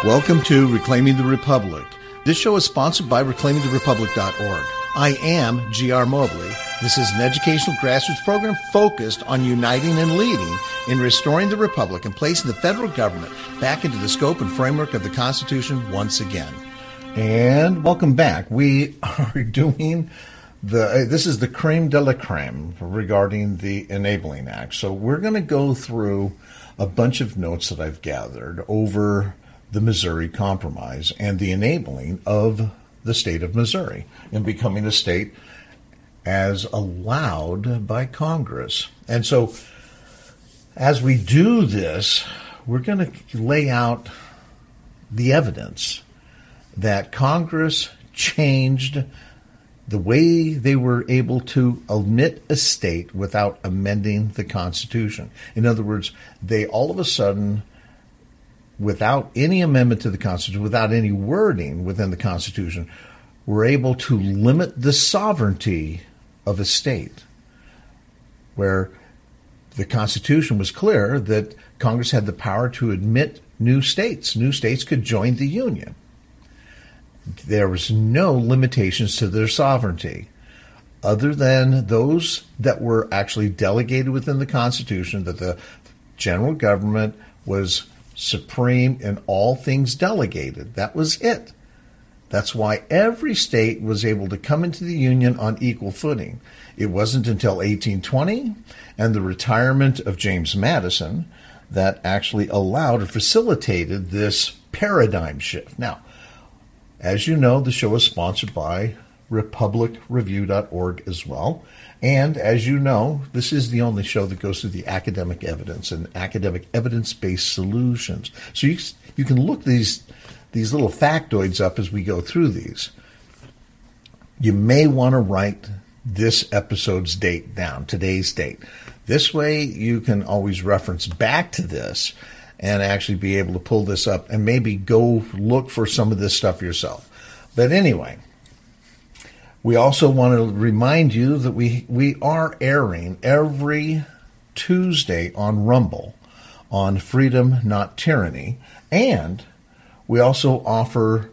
Welcome to Reclaiming the Republic. This show is sponsored by reclaimingtherepublic.org. I am G.R. Mobley. This is an educational grassroots program focused on uniting and leading in restoring the Republic and placing the federal government back into the scope and framework of the Constitution once again. And welcome back. We are doing this is the creme de la creme regarding the Enabling Act. So we're going to go through a bunch of notes that I've gathered over the Missouri Compromise and the enabling of the state of Missouri in becoming a state as allowed by Congress. And so as we do this, we're going to lay out the evidence that Congress changed the way they were able to admit a state without amending the Constitution. In other words, they all of a sudden, without any amendment to the Constitution, without any wording within the Constitution, were able to limit the sovereignty of a state, where the Constitution was clear that Congress had the power to admit new states. New states could join the Union. There was no limitations to their sovereignty other than those that were actually delegated within the Constitution, that the general government was supreme in all things delegated. That was it. That's why every state was able to come into the Union on equal footing. It wasn't until 1820 and the retirement of James Madison that actually allowed or facilitated this paradigm shift. Now, as you know, the show is sponsored by republicreview.org as well. And as you know, this is the only show that goes through the academic evidence and academic evidence-based solutions. So you can look these little factoids up as we go through these. You may want to write this episode's date down, today's date. This way you can always reference back to this and actually be able to pull this up and maybe go look for some of this stuff yourself. But anyway, we also want to remind you that we are airing every Tuesday on Rumble on Freedom Not Tyranny, and we also offer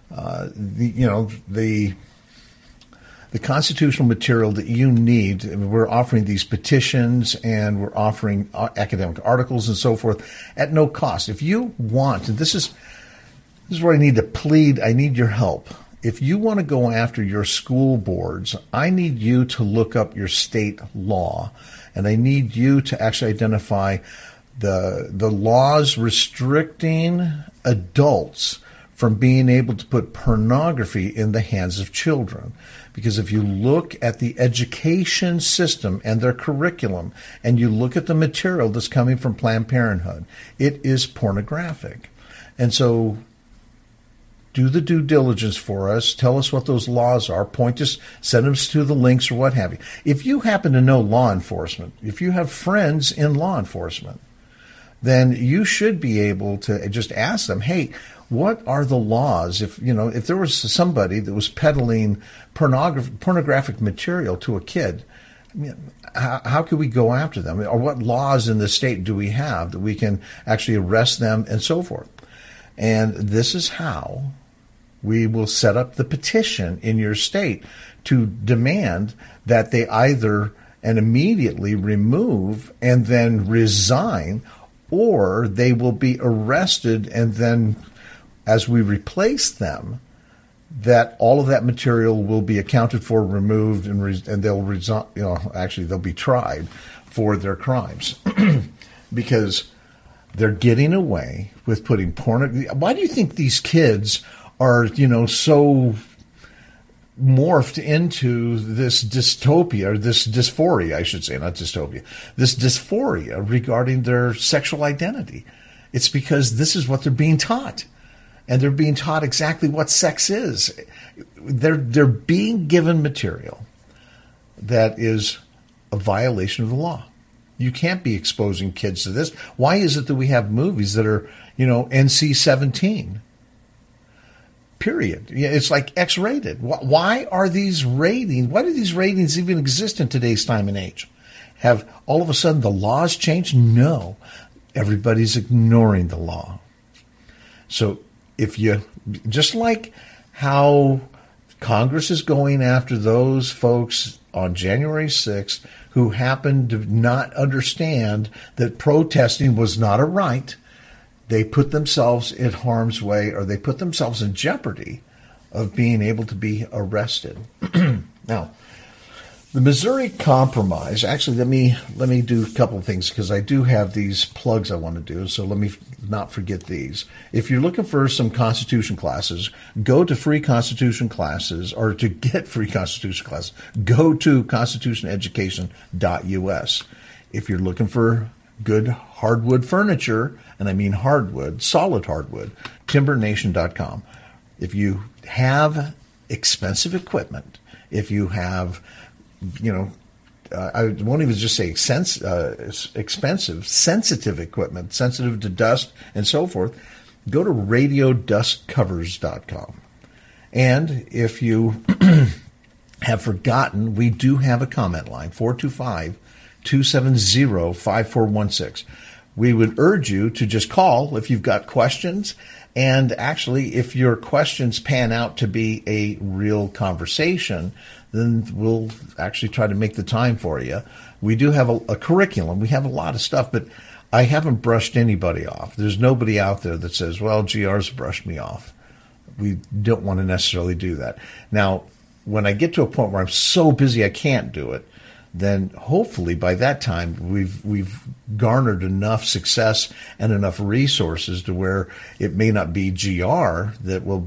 the constitutional material that you need. We're offering these petitions and we're offering academic articles and so forth at no cost. If you want, and this is where I need to plead, I need your help. If you want to go after your school boards, I need you to look up your state law, and I need you to actually identify the laws restricting adults from being able to put pornography in the hands of children. Because if you look at the education system and their curriculum, and you look at the material that's coming from Planned Parenthood, it is pornographic. And so do the due diligence for us. Tell us what those laws are. Point us, send us to the links or what have you. If you happen to know law enforcement, if you have friends in law enforcement, then you should be able to just ask them, hey, what are the laws? If there was somebody that was peddling pornographic material to a kid, how could we go after them? Or what laws in the state do we have that we can actually arrest them and so forth? And this is how we will set up the petition in your state to demand that they either and immediately remove and then resign, or they will be arrested, and then as we replace them, that all of that material will be accounted for, removed, and they'll resign. Actually, they'll be tried for their crimes because they're getting away with putting porn. Why do you think these kids are, so morphed into this dystopia, or this dysphoria, I should say, not dystopia, this dysphoria regarding their sexual identity? It's because this is what they're being taught. And they're being taught exactly what sex is. They're being given material that is a violation of the law. You can't be exposing kids to this. Why is it that we have movies that are, NC-17? Period. It's like X-rated. Why are these ratings? Why do these ratings even exist in today's time and age? Have all of a sudden the laws changed? No. Everybody's ignoring the law. So if you, just like how Congress is going after those folks on January 6th who happened to not understand that protesting was not a right, they put themselves in harm's way, or they put themselves in jeopardy of being able to be arrested. Now, the Missouri Compromise, actually, let me do a couple of things, because I do have these plugs I want to do, so let me not forget these. If you're looking for some Constitution classes, go to free Constitution classes, or to get free Constitution classes, go to constitutioneducation.us. If you're looking for good hardwood furniture, and I mean hardwood, solid hardwood, timbernation.com. If you have expensive equipment, if you have, I won't even just say expensive, sensitive equipment, sensitive to dust and so forth, go to radiodustcovers.com. And if you have forgotten, we do have a comment line, 425-270-5416. We would urge you to just call if you've got questions. And actually, if your questions pan out to be a real conversation, then we'll actually try to make the time for you. We do have a curriculum. We have a lot of stuff, but I haven't brushed anybody off. There's nobody out there that says, well, GR's brushed me off. We don't want to necessarily do that. Now, when I get to a point where I'm so busy I can't do it, then hopefully by that time we've garnered enough success and enough resources to where it may not be GR that will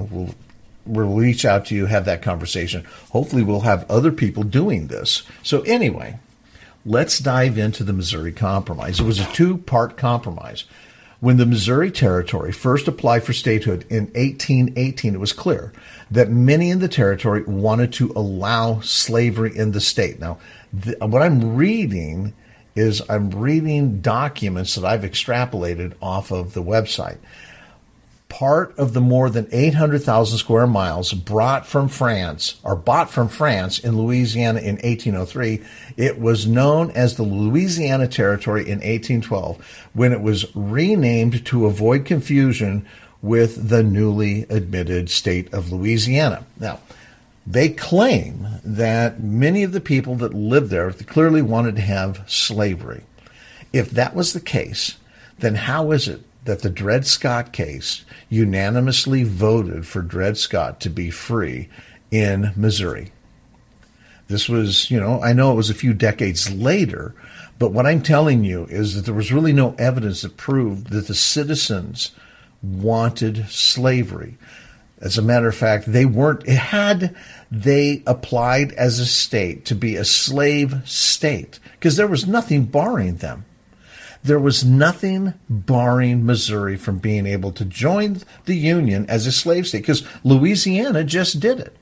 reach out to you, have that conversation. Hopefully we'll have other people doing this. So anyway, let's dive into the Missouri Compromise. It was a two-part compromise. When the Missouri Territory first applied for statehood in 1818, it was clear that many in the territory wanted to allow slavery in the state. Now, what I'm reading is I'm reading documents that I've extrapolated off of the website. Part of the more than 800,000 square miles bought from France in Louisiana in 1803, it was known as the Louisiana Territory in 1812, when it was renamed to avoid confusion with the newly admitted state of Louisiana. Now, they claim that many of the people that lived there clearly wanted to have slavery. If that was the case, then how is it that the Dred Scott case unanimously voted for Dred Scott to be free in Missouri? This was, I know it was a few decades later, but what I'm telling you is that there was really no evidence that proved that the citizens wanted slavery. As a matter of fact, had they applied as a state to be a slave state, because there was nothing barring them. There was nothing barring Missouri from being able to join the Union as a slave state, because Louisiana just did it.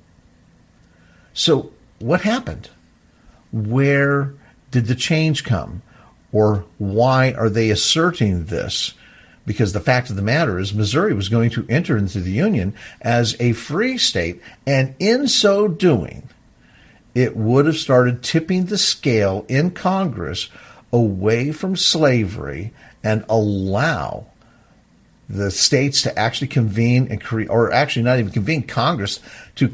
So what happened? Where did the change come? Or why are they asserting this? Because the fact of the matter is Missouri was going to enter into the Union as a free state, and in so doing, it would have started tipping the scale in Congress away from slavery and allow the states to actually convene and create, or actually not even convene, Congress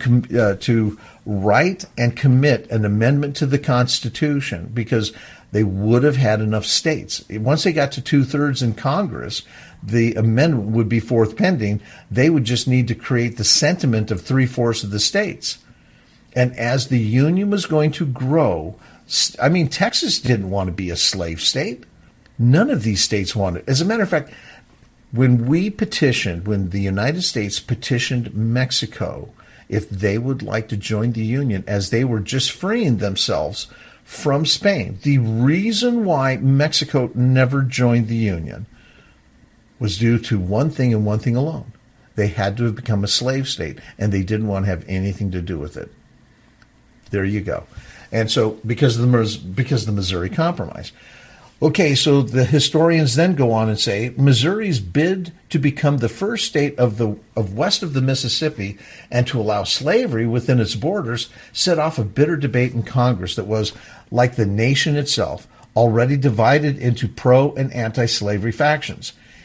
to write and commit an amendment to the Constitution, because they would have had enough states. Once they got to 2/3 in Congress, the amendment would be forth pending. They would just need to create the sentiment of 3/4 of the states. And as the Union was going to grow, Texas didn't want to be a slave state. None of these states wanted. As a matter of fact, when the United States petitioned Mexico if they would like to join the Union, as they were just freeing themselves from Spain, the reason why Mexico never joined the Union was due to one thing and one thing alone. They had to have become a slave state, and they didn't want to have anything to do with it. There you go. And so because of the Missouri Compromise. Okay, so the historians then go on and say Missouri's bid to become the first state of west of the Mississippi and to allow slavery within its borders set off a bitter debate in Congress that was, like the nation itself, already divided into pro and anti-slavery factions.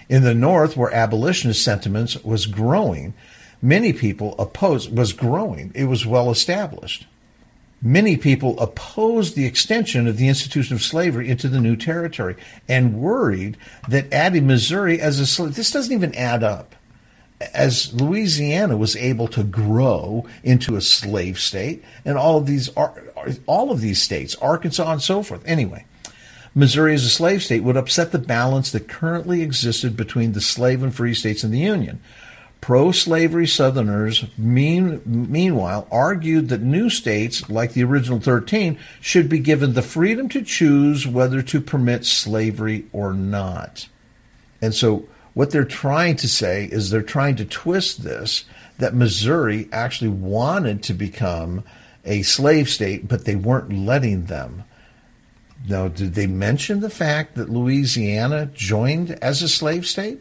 In the North, where abolitionist sentiments was growing, many people opposed, was growing. It was well established. Many people opposed the extension of the institution of slavery into the new territory and worried that adding Missouri as a slave, this doesn't even add up. As Louisiana was able to grow into a slave state, and all of these states, Arkansas and so forth. Anyway, Missouri as a slave state would upset the balance that currently existed between the slave and free states in the Union. Pro-slavery Southerners, meanwhile, argued that new states, like the original 13, should be given the freedom to choose whether to permit slavery or not. And so what they're trying to say is they're trying to twist this, that Missouri actually wanted to become a slave state, but they weren't letting them. Now, did they mention the fact that Louisiana joined as a slave state?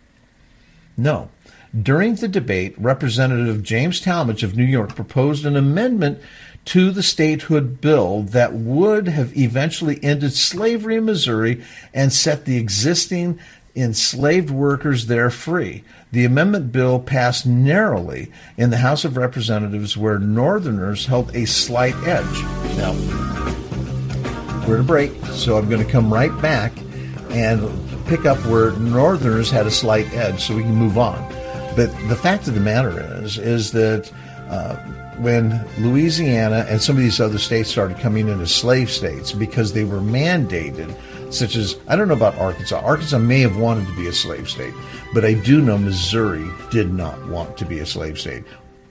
No. During the debate, Representative James Talmadge of New York proposed an amendment to the statehood bill that would have eventually ended slavery in Missouri and set the existing enslaved workers there free. The amendment bill passed narrowly in the House of Representatives, where Northerners held a slight edge. Now, we're at a break, so I'm going to come right back and pick up where Northerners had a slight edge so we can move on. But the fact of the matter is that when Louisiana and some of these other states started coming in as slave states because they were mandated, such as, I don't know about Arkansas. Arkansas may have wanted to be a slave state, but I do know Missouri did not want to be a slave state.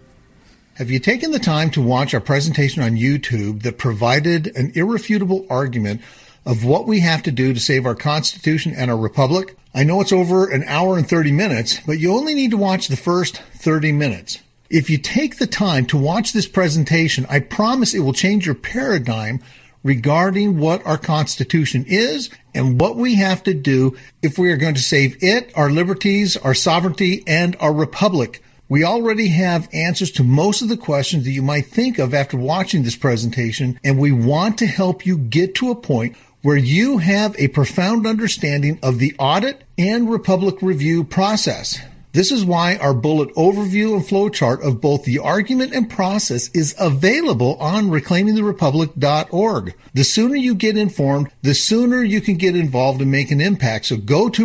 Have you taken the time to watch our presentation on YouTube that provided an irrefutable argument of what we have to do to save our Constitution and our Republic? I know it's over an hour and 30 minutes, but you only need to watch the first 30 minutes. If you take the time to watch this presentation, I promise it will change your paradigm regarding what our Constitution is and what we have to do if we are going to save it, our liberties, our sovereignty, and our Republic. We already have answers to most of the questions that you might think of after watching this presentation, and we want to help you get to a point where you have a profound understanding of the audit and Republic review process. This is why our bullet overview and flowchart of both the argument and process is available on reclaimingtherepublic.org. The sooner you get informed, the sooner you can get involved and make an impact. So go to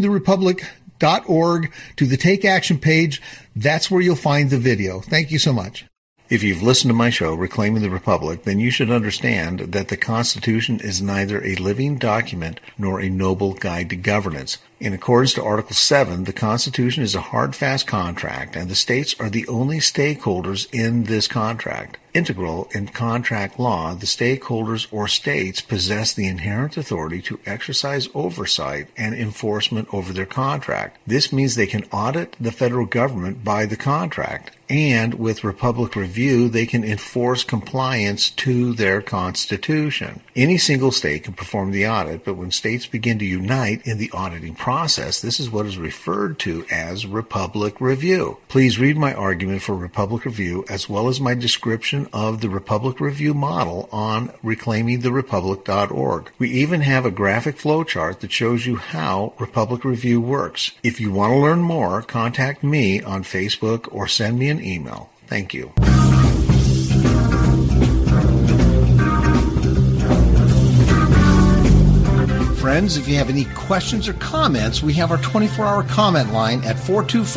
reclaimingtherepublic.org to the Take Action page. That's where you'll find the video. Thank you so much. If you've listened to my show, Reclaiming the Republic, then you should understand that the Constitution is neither a living document nor a noble guide to governance. In accordance to Article 7, the Constitution is a hard, fast contract, and the states are the only stakeholders in this contract. Integral in contract law, the stakeholders or states possess the inherent authority to exercise oversight and enforcement over their contract. This means they can audit the federal government by the contract, and with Republic Review, they can enforce compliance to their Constitution. Any single state can perform the audit, but when states begin to unite in the auditing process, this is what is referred to as Republic Review. Please read my argument for Republic Review as well as my description of the Republic Review model on reclaimingtherepublic.org. We even have a graphic flowchart that shows you how Republic Review works. If you want to learn more, contact me on Facebook or send me an email. Thank you. Friends, if you have any questions or comments, we have our 24-hour comment line at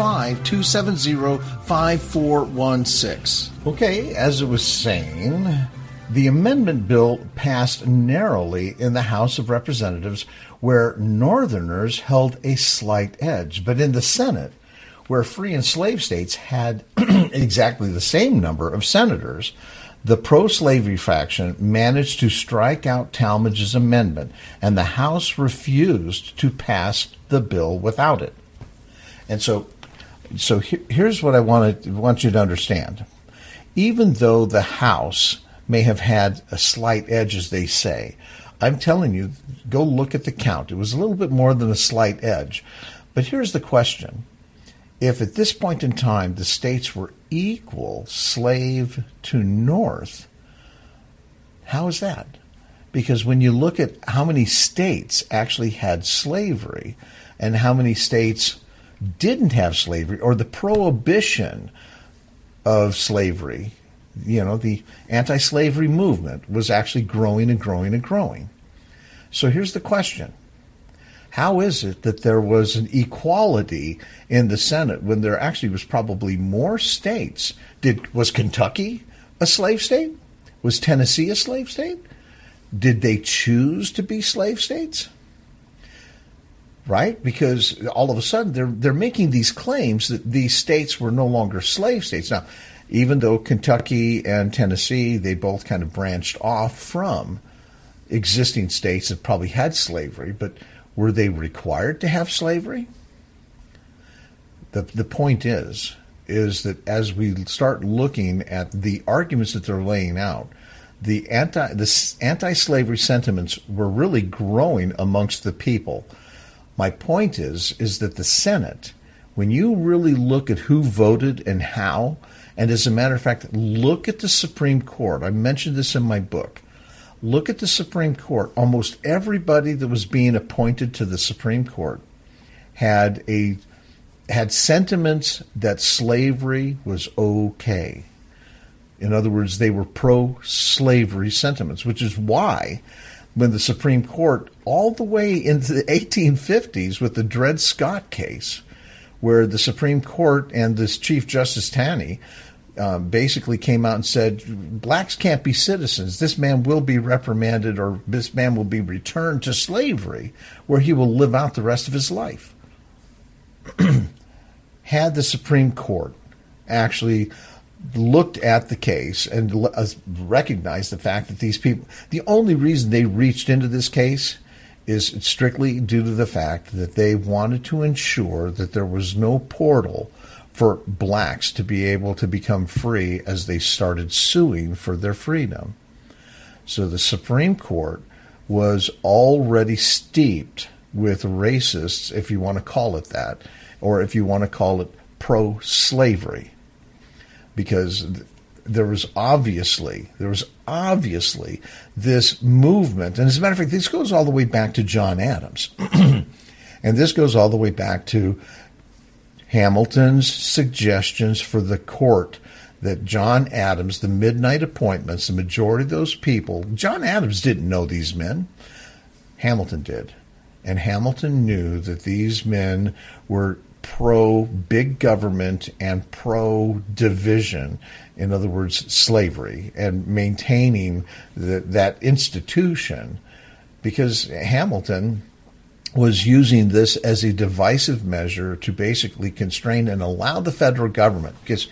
425-270-5416. Okay, as it was saying, the amendment bill passed narrowly in the House of Representatives, where Northerners held a slight edge. But in the Senate, where free and slave states had exactly the same number of senators, the pro-slavery faction managed to strike out Talmadge's amendment, and the House refused to pass the bill without it. And so here's what I want you to understand. Even though the House may have had a slight edge, as they say, I'm telling you, go look at the count. It was a little bit more than a slight edge. But here's the question. If at this point in time the states were equal slave to North, how is that? Because when you look at how many states actually had slavery, and how many states didn't have slavery, or the prohibition of slavery, the anti-slavery movement was actually growing and growing and growing. So here's the question. How is it that there was an equality in the Senate when there actually was probably more states? Was Kentucky a slave state? Was Tennessee a slave state? Did they choose to be slave states? Right? Because all of a sudden they're making these claims that these states were no longer slave states. Now, even though Kentucky and Tennessee, they both kind of branched off from existing states that probably had slavery, but were they required to have slavery? The point is that as we start looking at the arguments that they're laying out, the anti-slavery sentiments were really growing amongst the people. My point is that the Senate, when you really look at who voted and how, and as a matter of fact, look at the Supreme Court. I mentioned this in my book. Look at the Supreme Court. Almost everybody that was being appointed to the Supreme Court had sentiments that slavery was okay. In other words, they were pro-slavery sentiments, which is why when the Supreme Court, all the way into the 1850s with the Dred Scott case, where the Supreme Court and this Chief Justice Taney basically came out and said, blacks can't be citizens. This man will be reprimanded, or this man will be returned to slavery, where he will live out the rest of his life. Had the Supreme Court actually looked at the case and recognized the fact that these people, the only reason they reached into this case is strictly due to the fact that they wanted to ensure that there was no portal for blacks to be able to become free as they started suing for their freedom. So the Supreme Court was already steeped with racists, if you want to call it that, or if you want to call it pro-slavery, because there was obviously this movement. And as a matter of fact, this goes all the way back to John Adams. And this goes all the way back to Hamilton's suggestions for the court that John Adams, the midnight appointments, the majority of those people, John Adams didn't know these men. Hamilton did. And Hamilton knew that these men were pro-big government and pro-division, in other words, slavery, and maintaining that institution, because Hamilton was using this as a divisive measure to basically constrain and allow the federal government, because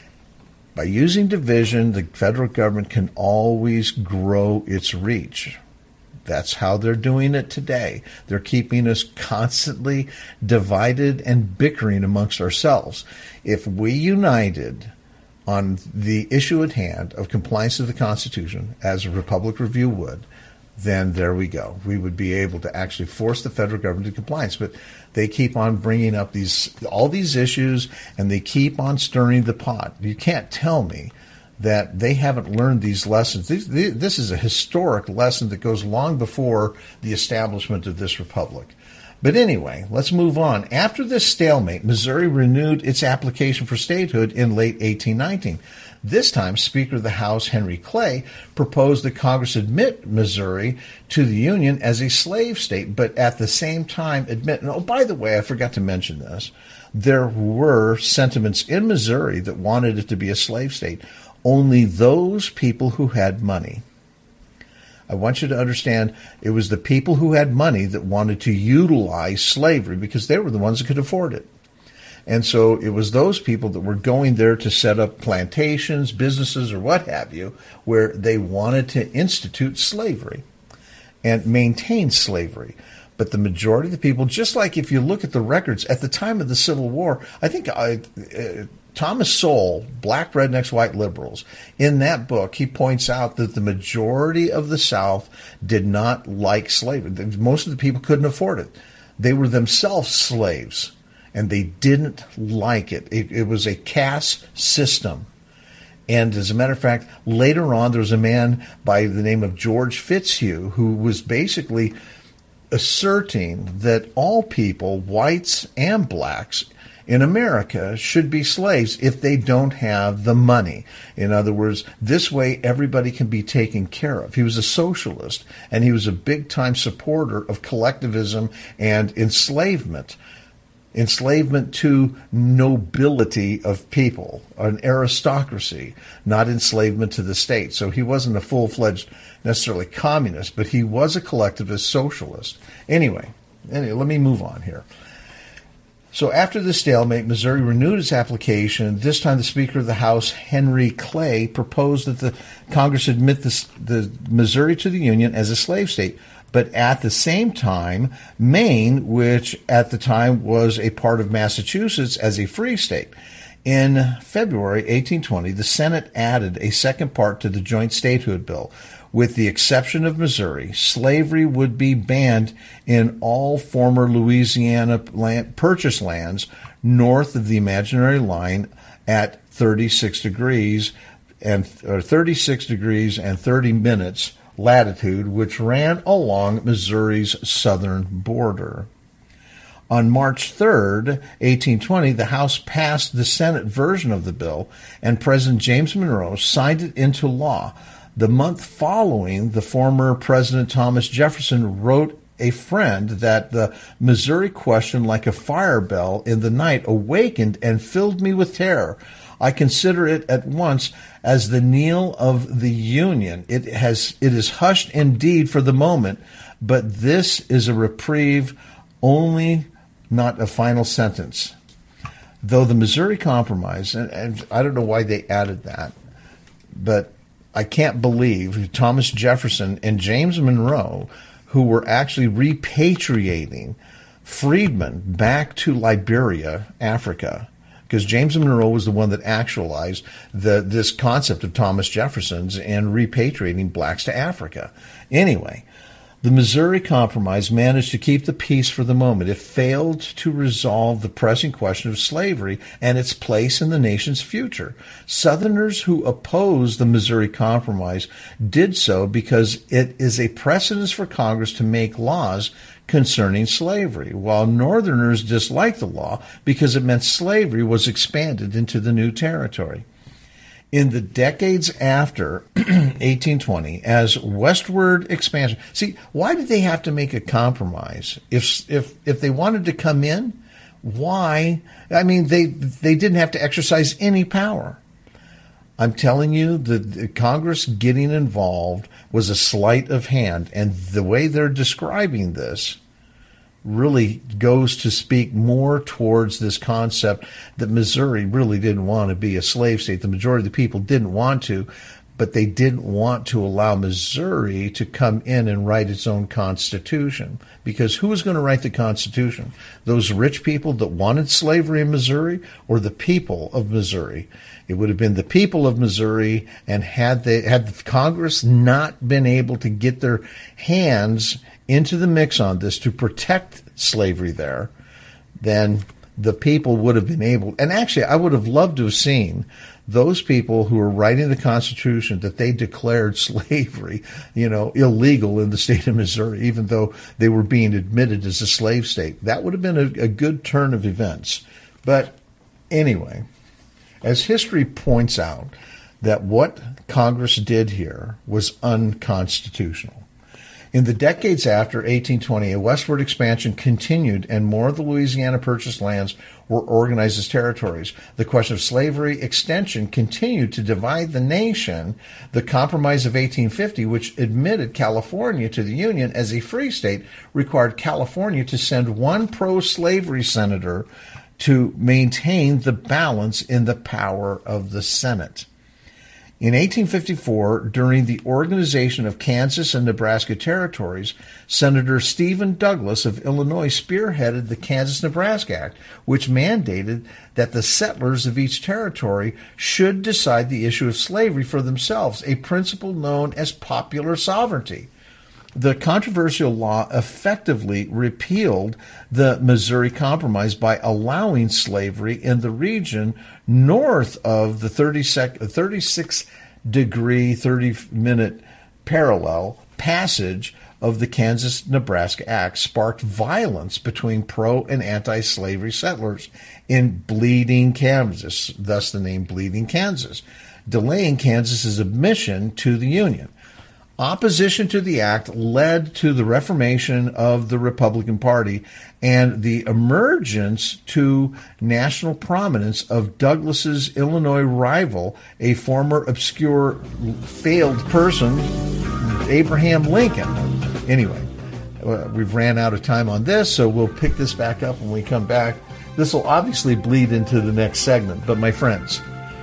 by using division, the federal government can always grow its reach. That's how they're doing it today. They're keeping us constantly divided and bickering amongst ourselves. If we united on the issue at hand of compliance to the Constitution, as a Republic Review would, then there we go. We would be able to actually force the federal government to compliance. But they keep on bringing up all these issues, and they keep on stirring the pot. You can't tell me that they haven't learned these lessons. This is a historic lesson that goes long before the establishment of this republic. But anyway, let's move on. After this stalemate, Missouri renewed its application for statehood in late 1819. This time, Speaker of the House Henry Clay proposed that Congress admit Missouri to the Union as a slave state, but at the same time admit, and oh, by the way, I forgot to mention this, there were sentiments in Missouri that wanted it to be a slave state. Only those people who had money. I want you to understand, it was the people who had money that wanted to utilize slavery because they were the ones that could afford it. And so it was those people that were going there to set up plantations, businesses, or what have you, where they wanted to institute slavery and maintain slavery. But the majority of the people, just like if you look at the records at the time of the Civil War, I think Thomas Sowell, Black Rednecks, White Liberals, in that book, he points out that the majority of the South did not like slavery. Most of the people couldn't afford it. They were themselves slaves, and they didn't like it. It was a caste system. And as a matter of fact, later on, there was a man by the name of George Fitzhugh who was basically asserting that all people, whites and blacks, in America should be slaves if they don't have the money. In other words, this way everybody can be taken care of. He was a socialist, and he was a big-time supporter of collectivism and enslavement. Enslavement to nobility of people, an aristocracy, not enslavement to the state. So he wasn't a full-fledged, necessarily communist, but he was a collectivist socialist. Anyway, let me move on here. So after the stalemate, Missouri renewed its application. This time the Speaker of the House, Henry Clay, proposed that the Congress admit the Missouri to the Union as a slave state. But at the same time, Maine, which at the time was a part of Massachusetts, as a free state. In February 1820, the Senate added a second part to the joint statehood bill. With the exception of Missouri, slavery would be banned in all former Louisiana purchase lands north of the imaginary line at 36 degrees and 30 minutes latitude, which ran along Missouri's southern border. On March 3rd, 1820, the House passed the Senate version of the bill, and President James Monroe signed it into law. The month following, the former President Thomas Jefferson wrote a friend that the Missouri question, like a fire bell in the night, awakened and filled me with terror. I consider it at once as the knell of the Union. It is hushed indeed for the moment, but this is a reprieve only, not a final sentence. Though the Missouri Compromise, and I don't know why they added that, but I can't believe Thomas Jefferson and James Monroe, who were actually repatriating freedmen back to Liberia, Africa, because James Monroe was the one that actualized this concept of Thomas Jefferson's and repatriating blacks to Africa. Anyway, the Missouri Compromise managed to keep the peace for the moment. It failed to resolve the pressing question of slavery and its place in the nation's future. Southerners who opposed the Missouri Compromise did so because it is a precedent for Congress to make laws concerning slavery, while Northerners disliked the law because it meant slavery was expanded into the new territory. In the decades after 1820, as westward expansion, see, why did they have to make a compromise? If they wanted to come in, why? I mean, they didn't have to exercise any power. I'm telling you, the Congress getting involved was a sleight of hand, and the way they're describing this really goes to speak more towards this concept that Missouri really didn't want to be a slave state. The majority of the people didn't want to, but they didn't want to allow Missouri to come in and write its own constitution. Because who was going to write the Constitution? Those rich people that wanted slavery in Missouri, or the people of Missouri? It would have been the people of Missouri, and had the Congress not been able to get their hands into the mix on this to protect slavery there, then the people would have been able, and actually I would have loved to have seen those people who were writing the Constitution that they declared slavery, illegal in the state of Missouri, even though they were being admitted as a slave state. That would have been a good turn of events. But anyway, as history points out, that what Congress did here was unconstitutional. In the decades after 1820, a westward expansion continued, and more of the Louisiana Purchase lands were organized as territories. The question of slavery extension continued to divide the nation. The Compromise of 1850, which admitted California to the Union as a free state, required California to send one pro-slavery senator to maintain the balance in the power of the Senate. In 1854, during the organization of Kansas and Nebraska territories, Senator Stephen Douglas of Illinois spearheaded the Kansas-Nebraska Act, which mandated that the settlers of each territory should decide the issue of slavery for themselves, a principle known as popular sovereignty. The controversial law effectively repealed the Missouri Compromise by allowing slavery in the region north of the 36-degree, 30-minute parallel passage of the Kansas-Nebraska Act sparked violence between pro- and anti-slavery settlers in Bleeding, Kansas, thus the name Bleeding, Kansas, delaying Kansas's admission to the Union. Opposition to the act led to the reformation of the Republican Party and the emergence to national prominence of Douglas's Illinois rival, a former obscure failed person, Abraham Lincoln. Anyway, we've ran out of time on this, so we'll pick this back up when we come back. This will obviously bleed into the next segment, but my friends,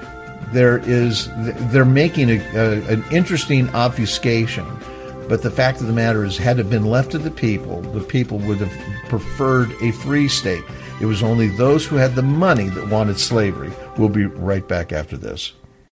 they're making an interesting obfuscation, but the fact of the matter is, had it been left to the people would have preferred a free state. It was only those who had the money that wanted slavery. We'll be right back after this.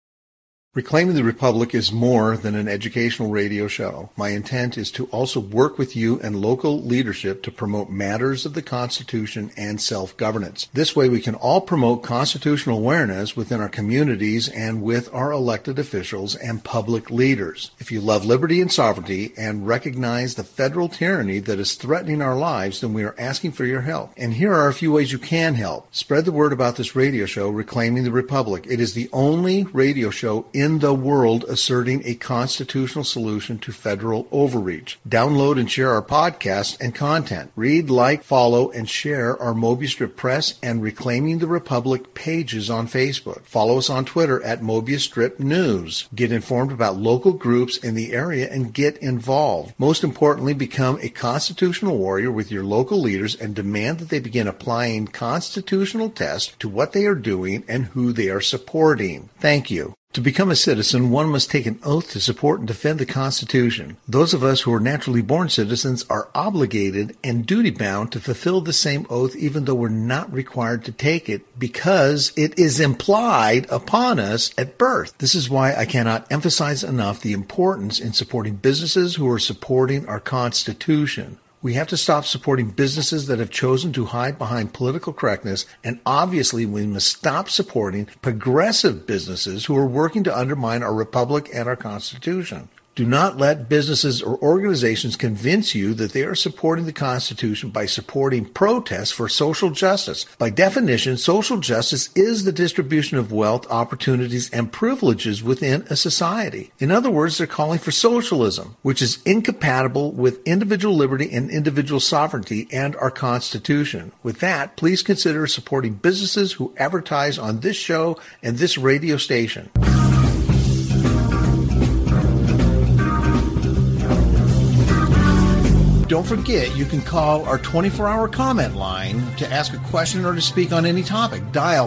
Reclaiming the Republic is more than an educational radio show. My intent is to also work with you and local leadership to promote matters of the Constitution and self-governance. This way we can all promote constitutional awareness within our communities and with our elected officials and public leaders. If you love liberty and sovereignty and recognize the federal tyranny that is threatening our lives, then we are asking for your help. And here are a few ways you can help. Spread the word about this radio show, Reclaiming the Republic. It is the only radio show in the world asserting a constitutional solution to federal overreach. Download and share our podcast and content. Read, like, follow, and share our Mobius Strip Press and Reclaiming the Republic pages on Facebook. Follow us on Twitter at Mobius Strip News. Get informed about local groups in the area and get involved. Most importantly, become a constitutional warrior with your local leaders and demand that they begin applying constitutional tests to what they are doing and who they are supporting. Thank you. To become a citizen, one must take an oath to support and defend the Constitution. Those of us who are naturally born citizens are obligated and duty-bound to fulfill the same oath even though we're not required to take it because it is implied upon us at birth. This is why I cannot emphasize enough the importance in supporting businesses who are supporting our Constitution. We have to stop supporting businesses that have chosen to hide behind political correctness, and obviously we must stop supporting progressive businesses who are working to undermine our republic and our Constitution. Do not let businesses or organizations convince you that they are supporting the Constitution by supporting protests for social justice. By definition, social justice is the distribution of wealth, opportunities, and privileges within a society. In other words, they're calling for socialism, which is incompatible with individual liberty and individual sovereignty and our Constitution. With that, please consider supporting businesses who advertise on this show and this radio station. Don't forget, you can call our 24-hour comment line to ask a question or to speak on any topic. Dial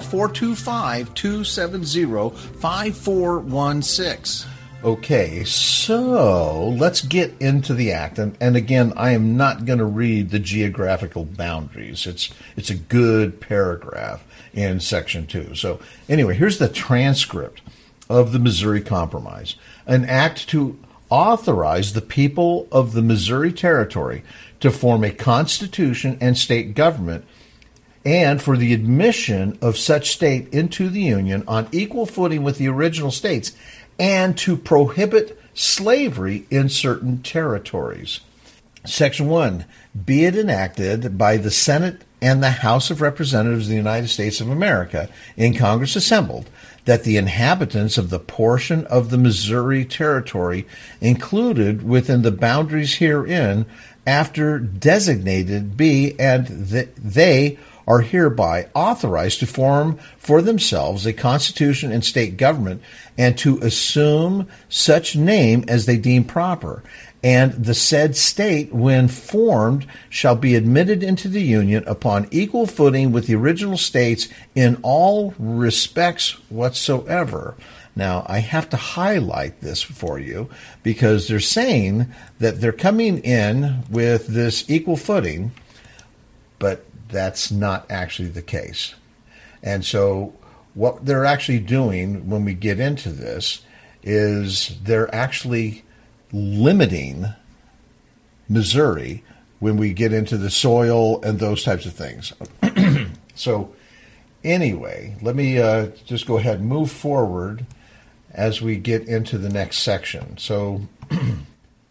425-270-5416. Okay, so let's get into the act. And again, I am not going to read the geographical boundaries. It's a good paragraph in Section 2. So anyway, here's the transcript of the Missouri Compromise. An act to authorize the people of the Missouri Territory to form a constitution and state government, and for the admission of such state into the Union on equal footing with the original states, and to prohibit slavery in certain territories. Section 1. Be it enacted by the Senate and the House of Representatives of the United States of America in Congress assembled, that the inhabitants of the portion of the Missouri Territory included within the boundaries herein after designated be, and they are hereby authorized to form for themselves a constitution and state government, and to assume such name as they deem proper. And the said state, when formed, shall be admitted into the Union upon equal footing with the original states in all respects whatsoever. Now, I have to highlight this for you because they're saying that they're coming in with this equal footing, but that's not actually the case. And so what they're actually doing when we get into this is they're actually limiting Missouri when we get into the soil and those types of things. So anyway, let me just go ahead and move forward as we get into the next section. So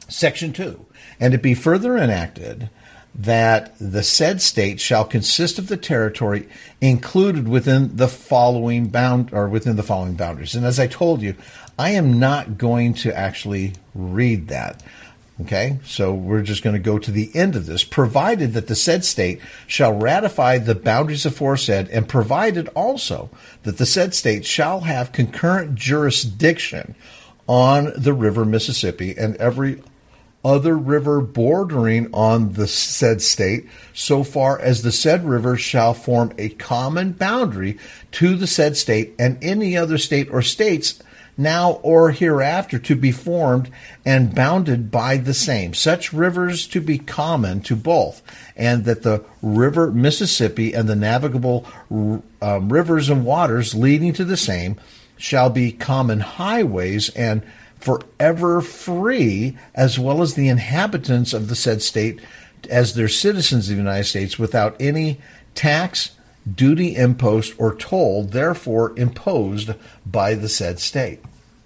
Section 2, and it be further enacted that the said state shall consist of the territory included within the following boundaries. And as I told you, I am not going to actually read that. Okay, so we're just going to go to the end of this. Provided that the said state shall ratify the boundaries aforesaid, and provided also that the said state shall have concurrent jurisdiction on the river Mississippi and every other river bordering on the said state, so far as the said river shall form a common boundary to the said state and any other state or states now or hereafter to be formed and bounded by the same, such rivers to be common to both, and that the river Mississippi and the navigable rivers and waters leading to the same shall be common highways and forever free, as well as the inhabitants of the said state as their citizens of the United States, without any tax, duty, impost, or toll, therefore imposed by the said state.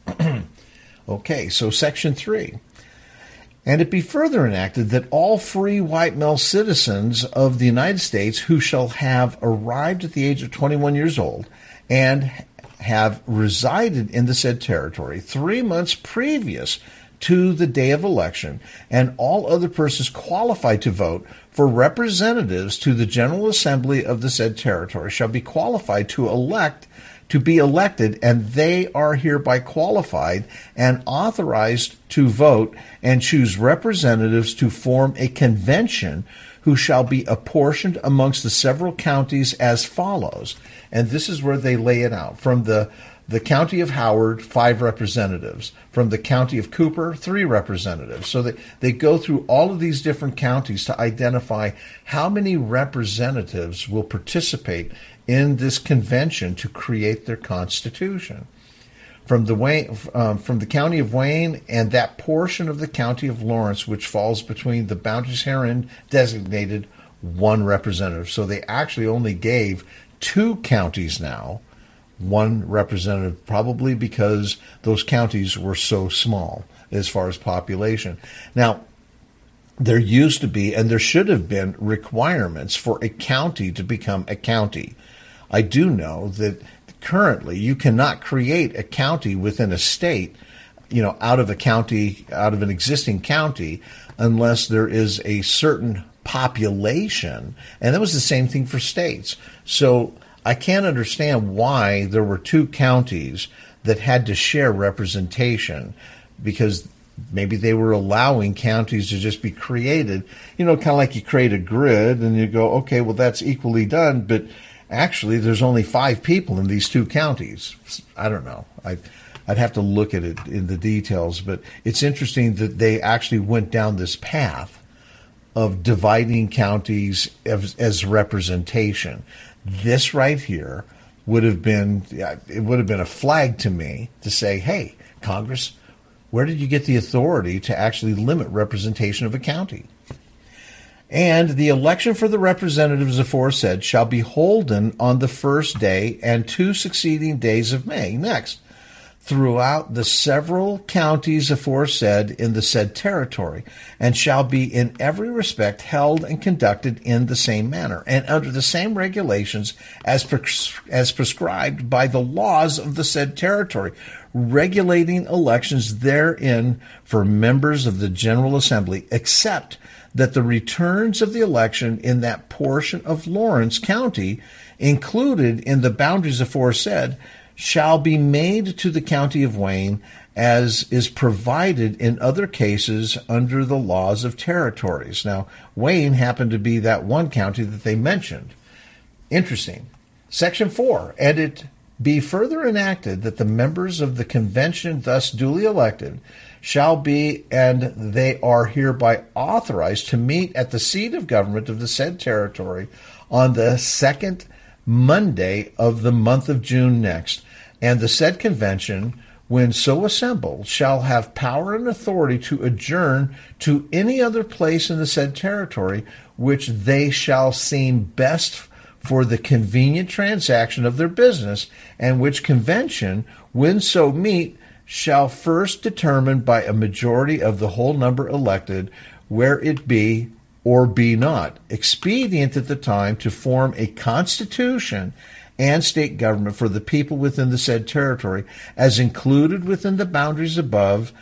Okay, so Section 3. And it be further enacted that all free white male citizens of the United States who shall have arrived at the age of 21 years old and have resided in the said territory 3 months previous to the day of election, and all other persons qualified to vote for representatives to the General Assembly of the said territory shall be qualified to be elected, and they are hereby qualified and authorized to vote and choose representatives to form a convention who shall be apportioned amongst the several counties as follows. And this is where they lay it out. From the county of Howard, 5 representatives. From the county of Cooper, 3 representatives. So they go through all of these different counties to identify how many representatives will participate in this convention to create their constitution. From the county of Wayne and that portion of the county of Lawrence which falls between the boundaries herein designated, 1 representative. So they actually only gave 2 counties now 1 representative, probably because those counties were so small as far as population. Now, there used to be, and there should have been, requirements for a county to become a county. I do know that currently you cannot create a county within a state, out of an existing county, unless there is a certain population. And that was the same thing for states. So I can't understand why there were 2 counties that had to share representation, because maybe they were allowing counties to just be created, kind of like you create a grid and you go, okay, well, that's equally done, but actually there's only 5 people in these 2 counties. I don't know. I'd have to look at it in the details, but it's interesting that they actually went down this path of dividing counties as representation. This right here would have been a flag to me to say, hey, Congress, where did you get the authority to actually limit representation of a county? And the election for the representatives aforesaid shall be holden on the first day and 2 succeeding days of May next, throughout the several counties aforesaid in the said territory, and shall be in every respect held and conducted in the same manner, and under the same regulations as prescribed by the laws of the said territory, regulating elections therein for members of the General Assembly, except that the returns of the election in that portion of Lawrence County included in the boundaries aforesaid shall be made to the county of Wayne, as is provided in other cases under the laws of territories. Now, Wayne happened to be that one county that they mentioned. Interesting. Section 4, and it be further enacted that the members of the convention thus duly elected shall be, and they are hereby authorized to meet at the seat of government of the said territory on the 2nd Monday of the month of June next, and the said convention, when so assembled, shall have power and authority to adjourn to any other place in the said territory which they shall seem best for the convenient transaction of their business, and which convention, when so meet, shall first determine by a majority of the whole number elected where it be or be not expedient at the time to form a constitution and state government for the people within the said territory, as included within the boundaries above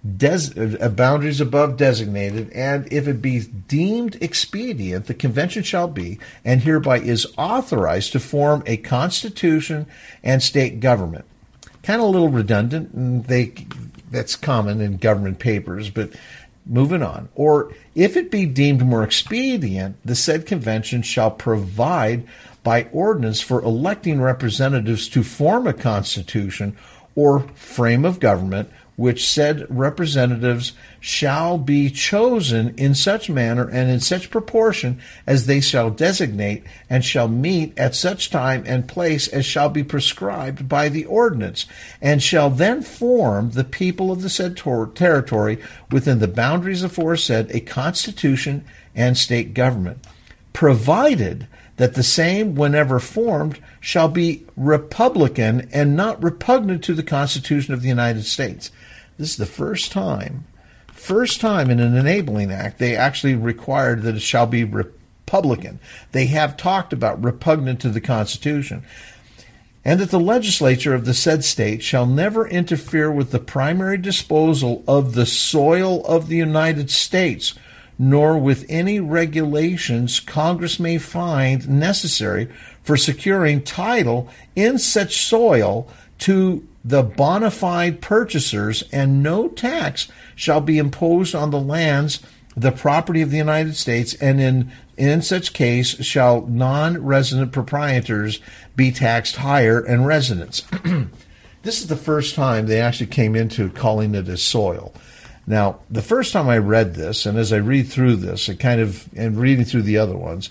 designated, and if it be deemed expedient, the convention shall be, and hereby is authorized to form a constitution and state government. Kind of a little redundant, and that's common in government papers, but moving on. Or if it be deemed more expedient, the said convention shall provide by ordinance for electing representatives to form a constitution or frame of government, which said representatives shall be chosen in such manner and in such proportion as they shall designate, and shall meet at such time and place as shall be prescribed by the ordinance, and shall then form the people of the said territory within the boundaries aforesaid a constitution and state government, provided that the same, whenever formed, shall be republican and not repugnant to the Constitution of the United States. This is the first time in an enabling act they actually required that it shall be republican. They have talked about repugnant to the Constitution. And that the legislature of the said state shall never interfere with the primary disposal of the soil of the United States, nor with any regulations Congress may find necessary for securing title in such soil to the bona fide purchasers, and no tax shall be imposed on the lands, the property of the United States, and in such case shall non-resident proprietors be taxed higher and residents. This is the first time they actually came into calling it as soil. Now, the first time I read this, and as I read through this, and reading through the other ones,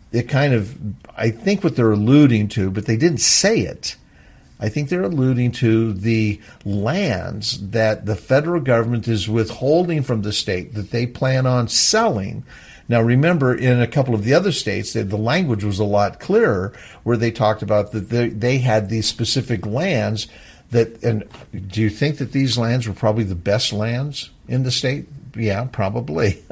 I think what they're alluding to, but they didn't say it. I think they're alluding to the lands that the federal government is withholding from the state that they plan on selling. Now, remember, in a couple of the other states, the language was a lot clearer, where they talked about that they had these specific lands that, and do you think that these lands were probably the best lands in the state? Yeah, probably.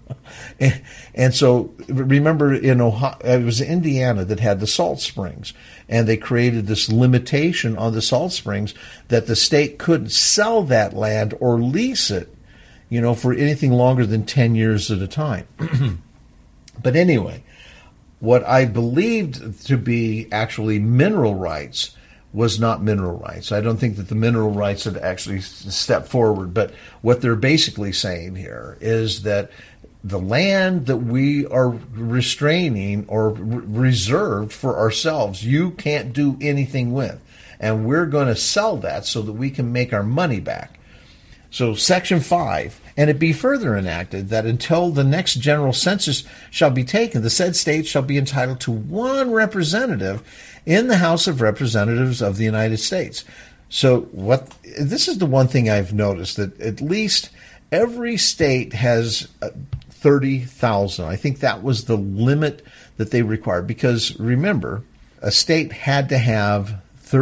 and so remember, in Ohio, it was Indiana that had the salt springs, and they created this limitation on the salt springs that the state couldn't sell that land or lease it, for anything longer than 10 years at a time. But anyway, what I believed to be actually mineral rights was not mineral rights. I don't think that the mineral rights had actually stepped forward. But what they're basically saying here is that the land that we are restraining or reserved for ourselves, you can't do anything with. And we're going to sell that so that we can make our money back. So Section 5, and it be further enacted that until the next general census shall be taken, the said state shall be entitled to one representative in the House of Representatives of the United States. So this is the one thing I've noticed, that at least every state has 30,000. I think that was the limit that they required, because remember, a state had to have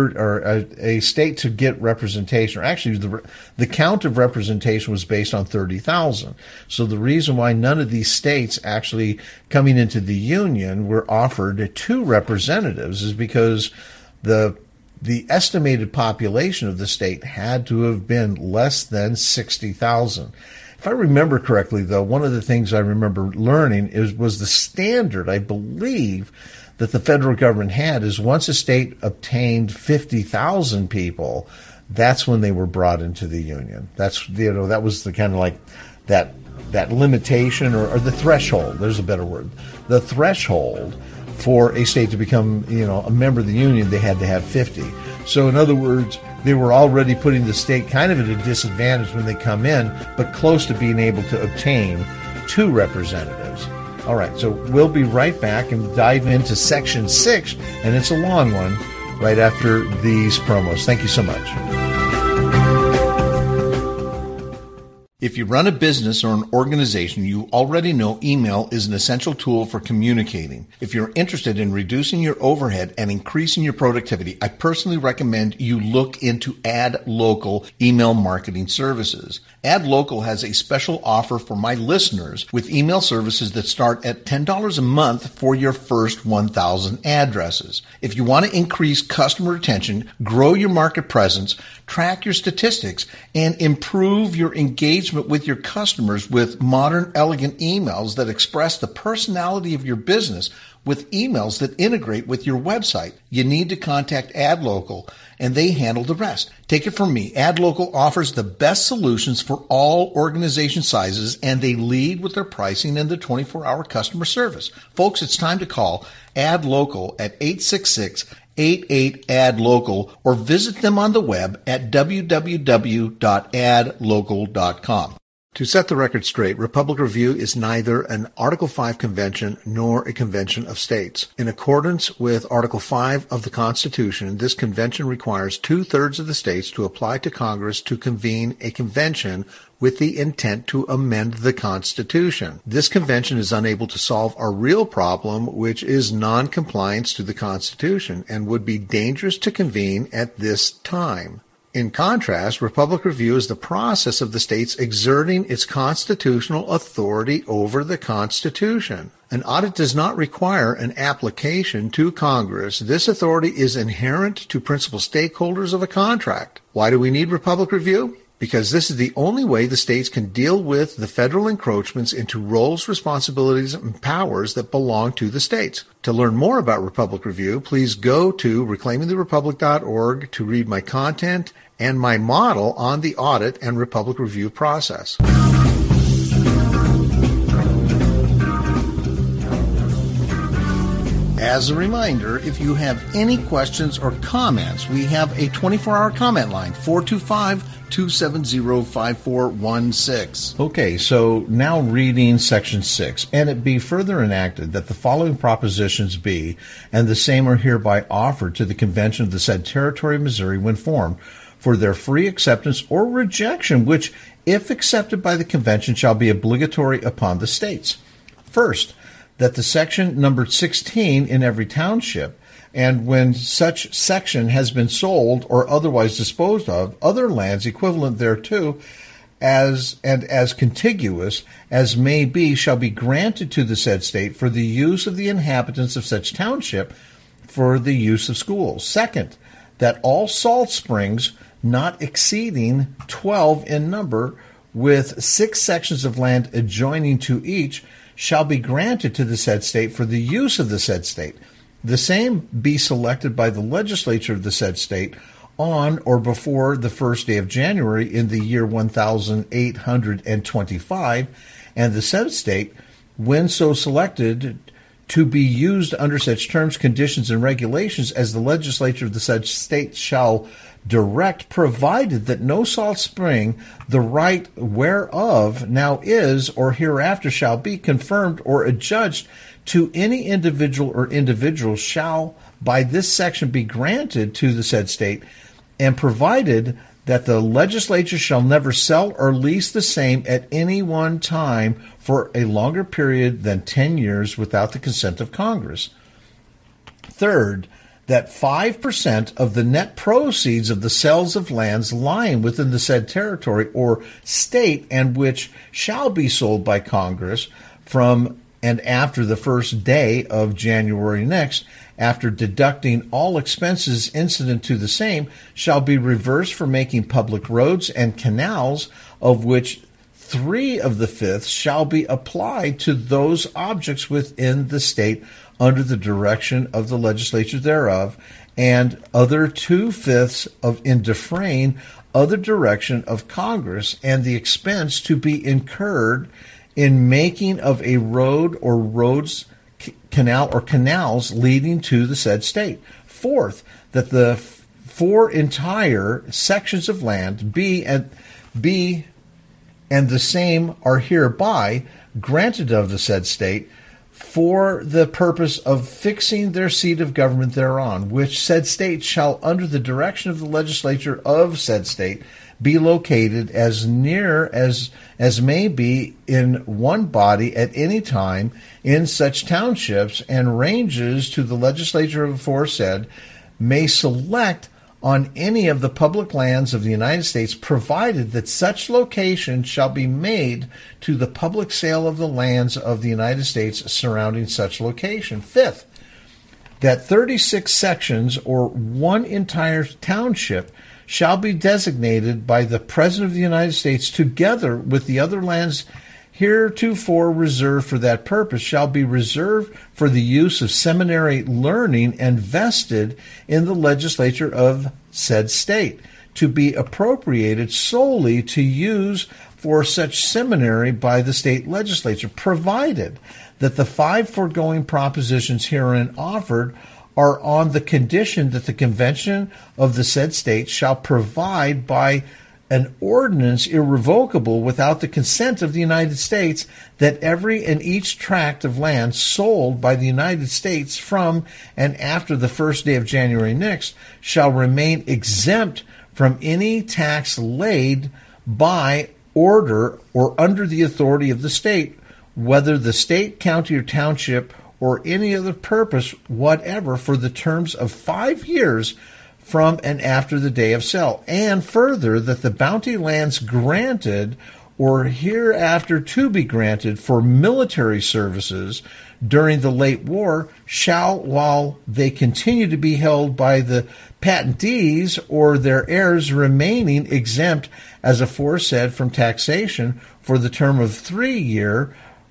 a state to get representation, or actually the count of representation was based on 30,000. So the reason why none of these states actually coming into the Union were offered 2 representatives is because the estimated population of the state had to have been less than 60,000. If I remember correctly, though, one of the things I remember learning was the standard, I believe, that the federal government had is once a state obtained 50,000 people, that's when they were brought into the Union. That's, that was the kind of like that limitation or the threshold. There's a better word. The threshold for a state to become, a member of the Union, they had to have 50. So in other words, they were already putting the state kind of at a disadvantage when they come in, but close to being able to obtain 2 representatives. All right, so we'll be right back and dive into Section 6, and it's a long one, right after these promos. Thank you so much. If you run a business or an organization, you already know email is an essential tool for communicating. If you're interested in reducing your overhead and increasing your productivity, I personally recommend you look into AdLocal email marketing services. AdLocal has a special offer for my listeners with email services that start at $10 a month for your first 1,000 addresses. If you want to increase customer retention, grow your market presence, track your statistics, and improve your engagement with your customers with modern, elegant emails that express the personality of your business with emails that integrate with your website, you need to contact AdLocal, and they handle the rest. Take it from me. AdLocal offers the best solutions for all organization sizes, and they lead with their pricing and their 24-hour customer service. Folks, it's time to call AdLocal at 866-88-ADLOCAL or visit them on the web at www.adlocal.com. To set the record straight, Republic Review is neither an Article 5 convention nor a convention of states. In accordance with Article 5 of the Constitution, this convention requires 2/3 of the states to apply to Congress to convene a convention with the intent to amend the Constitution. This convention is unable to solve our real problem, which is non-compliance to the Constitution, and would be dangerous to convene at this time. In contrast, Republic Review is the process of the states exerting its constitutional authority over the Constitution. An audit does not require an application to Congress. This authority is inherent to principal stakeholders of a contract. Why do we need Republic Review? Because this is the only way the states can deal with the federal encroachments into roles, responsibilities, and powers that belong to the states. To learn more about Republic Review, please go to reclaimingtherepublic.org to read my content and my model on the audit and Republic Review process. As a reminder, if you have any questions or comments, we have a 24-hour comment line, 425-270-5416. Okay, so now reading Section 6. And it be further enacted that the following propositions be, and the same are hereby offered to the convention of the said territory of Missouri when formed, for their free acceptance or rejection, which, if accepted by the convention, shall be obligatory upon the states. First, that the section numbered 16 in every township, and when such section has been sold or otherwise disposed of, other lands equivalent thereto, as contiguous as may be, shall be granted to the said state for the use of the inhabitants of such township for the use of schools. Second, that all salt springs not exceeding 12 in number, with 6 sections of land adjoining to each, shall be granted to the said state for the use of the said state. The same be selected by the legislature of the said state on or before the first day of January in the year 1825, and the said state, when so selected, to be used under such terms, conditions, and regulations as the legislature of the said state shall direct, provided that no salt spring, the right whereof now is or hereafter shall be confirmed or adjudged to any individual or individuals, shall by this section be granted to the said state, and provided that the legislature shall never sell or lease the same at any one time for a longer period than 10 years without the consent of Congress. Third, that 5% of the net proceeds of the sales of lands lying within the said territory or state, and which shall be sold by Congress from and after the first day of January next, after deducting all expenses incident to the same, shall be reversed for making public roads and canals, of which 3/5 shall be applied to those objects within the state under the direction of the legislature thereof, and other 2/5 of in defraying other direction of Congress, and the expense to be incurred in making of a road or roads, canal or canals leading to the said state. Fourth, that the 4 entire sections of land be and the same are hereby granted of the said state for the purpose of fixing their seat of government thereon, which said state shall, under the direction of the legislature of said state, be located as near as may be in one body at any time in such townships, and ranges to the legislature aforesaid may select on any of the public lands of the United States, provided that such location shall be made to the public sale of the lands of the United States surrounding such location. Fifth, that 36 sections or one entire township shall be designated by the President of the United States, together with the other lands heretofore reserved for that purpose, shall be reserved for the use of seminary learning and vested in the legislature of said state, to be appropriated solely to use for such seminary by the state legislature, provided that the 5 foregoing propositions herein offered are on the condition that the convention of the said state shall provide by an ordinance irrevocable without the consent of the United States, that every and each tract of land sold by the United States from and after the first day of January next shall remain exempt from any tax laid by order or under the authority of the state, whether the state, county, or township, or any other purpose whatever, for the terms of 5 years from and after the day of sale. And further, that the bounty lands granted or hereafter to be granted for military services during the late war shall, while they continue to be held by the patentees or their heirs, remaining exempt as aforesaid from taxation for the term of 3 years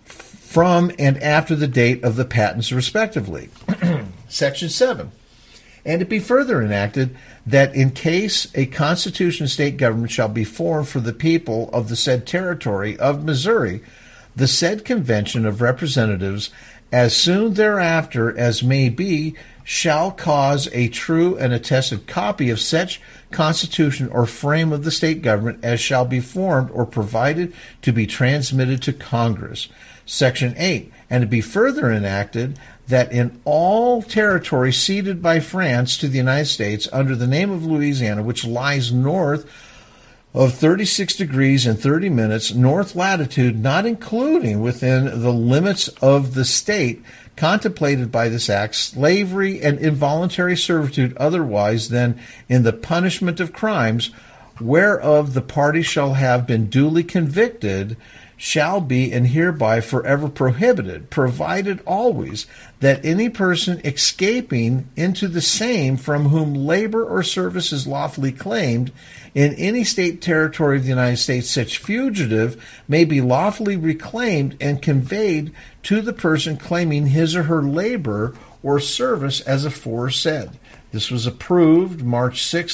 from and after the date of the patents respectively. Section 7. And it be further enacted that in case a constitution state government shall be formed for the people of the said territory of Missouri, the said convention of representatives, as soon thereafter as may be, shall cause a true and attested copy of such constitution or frame of the state government as shall be formed or provided to be transmitted to Congress. Section 8. And to be further enacted that in all territory ceded by France to the United States under the name of Louisiana, which lies north of 36 degrees and 30 minutes north latitude, not including within the limits of the state contemplated by this act, slavery and involuntary servitude otherwise than in the punishment of crimes, whereof the party shall have been duly convicted, shall be and hereby forever prohibited, provided always that any person escaping into the same from whom labor or service is lawfully claimed in any state territory of the United States, such fugitive may be lawfully reclaimed and conveyed to the person claiming his or her labor or service as aforesaid. This was approved March 6,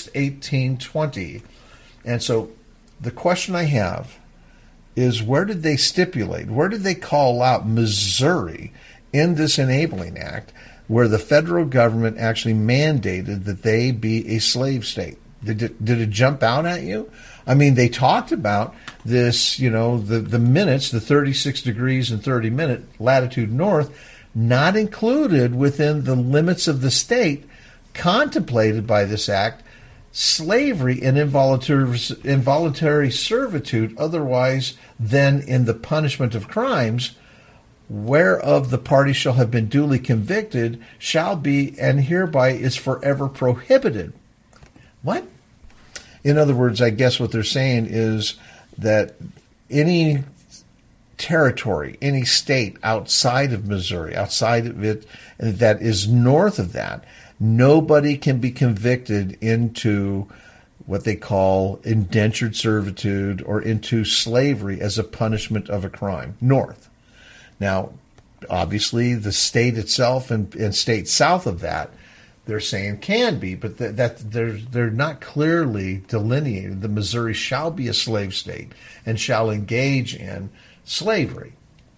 1820. And so the question I have is, where did they stipulate, where did they call out Missouri in this Enabling Act, where the federal government actually mandated that they be a slave state? Did it jump out at you? I mean, they talked about this, the minutes, the 36 degrees and 30 minute latitude north, not included within the limits of the state contemplated by this act, slavery and involuntary servitude otherwise than in the punishment of crimes, whereof the party shall have been duly convicted, shall be and hereby is forever prohibited. What? In other words, I guess what they're saying is that any territory, any state outside of Missouri, outside of it, that is north of that, nobody can be convicted into what they call indentured servitude or into slavery as a punishment of a crime, north. Now, obviously, the state itself and states south of that, they're saying can be, but they're not clearly delineated. The Missouri shall be a slave state and shall engage in slavery.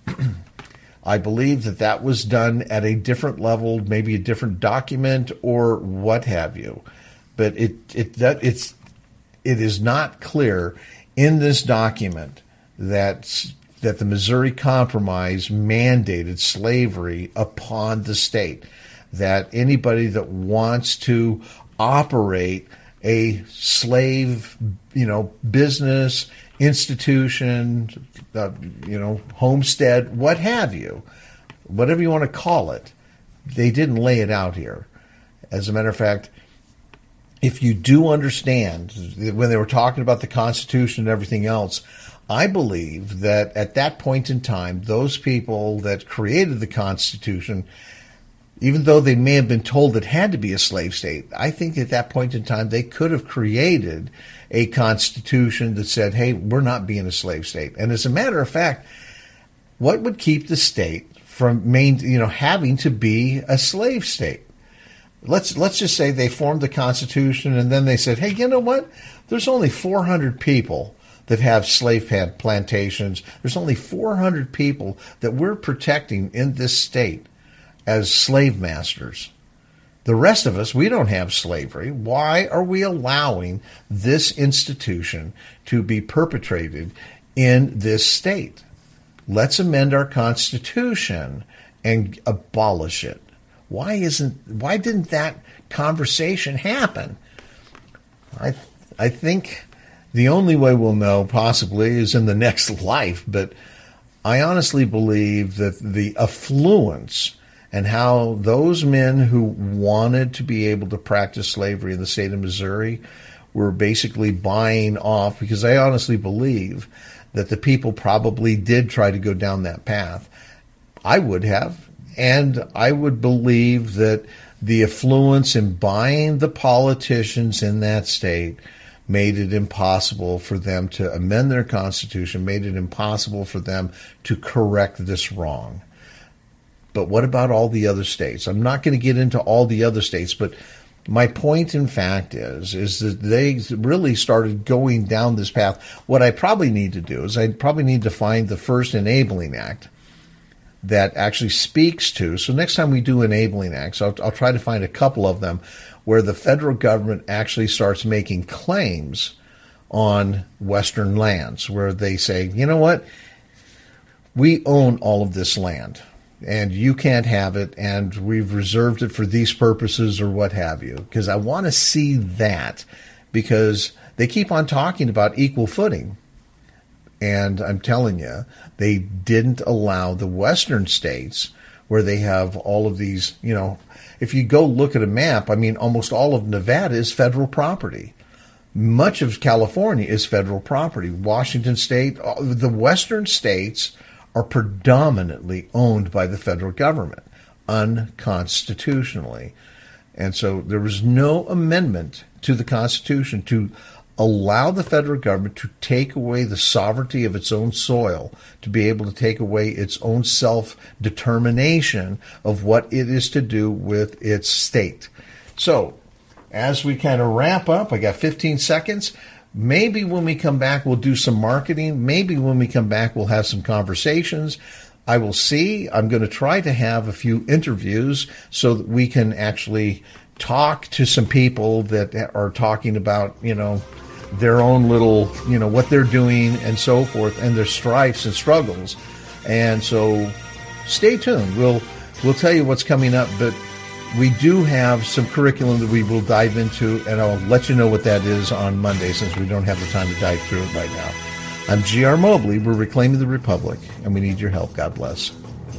I believe that was done at a different level, maybe a different document or what have you. But it is not clear in this document that the Missouri Compromise mandated slavery upon the state, that anybody that wants to operate a slave, business, institution, homestead, what have you, whatever you want to call it. They didn't lay it out here. As a matter of fact, if you do understand, when they were talking about the Constitution and everything else, I believe that at that point in time, those people that created the Constitution, even though they may have been told it had to be a slave state, I think at that point in time they could have created a constitution that said, hey, we're not being a slave state. And as a matter of fact, what would keep the state from having to be a slave state? Let's just say they formed the Constitution and then they said, hey, you know what? There's only 400 people that have slave plantations. There's only 400 people that we're protecting in this state as slave masters. The rest of us, we don't have slavery. Why are we allowing this institution to be perpetrated in this state? Let's amend our Constitution and abolish it. Why didn't that conversation happen? I think the only way we'll know possibly is in the next life, but I honestly believe that the affluence and how those men who wanted to be able to practice slavery in the state of Missouri were basically buying off, because I honestly believe that the people probably did try to go down that path. I would have, and I would believe that the affluence in buying the politicians in that state made it impossible for them to amend their Constitution, made it impossible for them to correct this wrong. But what about all the other states? I'm not going to get into all the other states, but my point, in fact, is that they really started going down this path. What I probably need to do is I probably need to find the first Enabling Act that actually speaks to. So next time we do Enabling Acts, I'll try to find a couple of them where the federal government actually starts making claims on Western lands, where they say, you know what, we own all of this land, and you can't have it, and we've reserved it for these purposes or what have you. Because I want to see that, because they keep on talking about equal footing. And I'm telling you, they didn't allow the Western states where they have all of these, if you go look at a map, almost all of Nevada is federal property. Much of California is federal property. Washington State, the Western states are predominantly owned by the federal government, unconstitutionally. And so there was no amendment to the Constitution to allow the federal government to take away the sovereignty of its own soil, to be able to take away its own self-determination of what it is to do with its state. So, as we kind of wrap up, I got 15 seconds. Maybe when we come back, we'll do some marketing. Maybe when we come back, we'll have some conversations. I will see. I'm going to try to have a few interviews so that we can actually talk to some people that are talking about, their own little, what they're doing and so forth, and their strifes and struggles. And so stay tuned. We'll tell you what's coming up, but we do have some curriculum that we will dive into, and I'll let you know what that is on Monday, since we don't have the time to dive through it right now. I'm G.R. Mobley. We're Reclaiming the Republic, and we need your help. God bless.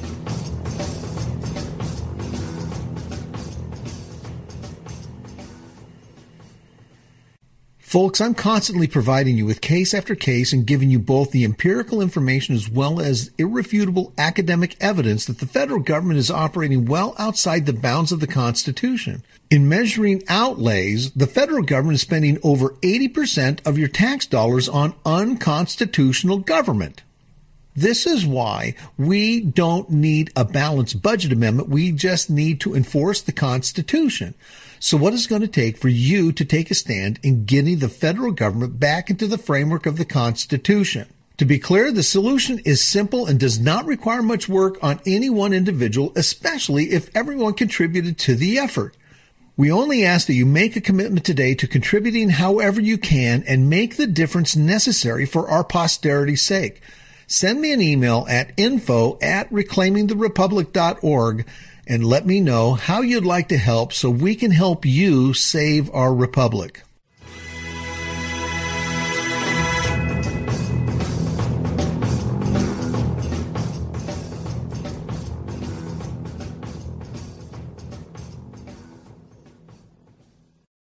Folks, I'm constantly providing you with case after case and giving you both the empirical information as well as irrefutable academic evidence that the federal government is operating well outside the bounds of the Constitution. In measuring outlays, the federal government is spending over 80% of your tax dollars on unconstitutional government. This is why we don't need a balanced budget amendment. We just need to enforce the Constitution. So what is it going to take for you to take a stand in getting the federal government back into the framework of the Constitution? To be clear, the solution is simple and does not require much work on any one individual, especially if everyone contributed to the effort. We only ask that you make a commitment today to contributing however you can and make the difference necessary for our posterity's sake. Send me an email at info@reclaimingtherepublic.org and let me know how you'd like to help so we can help you save our republic.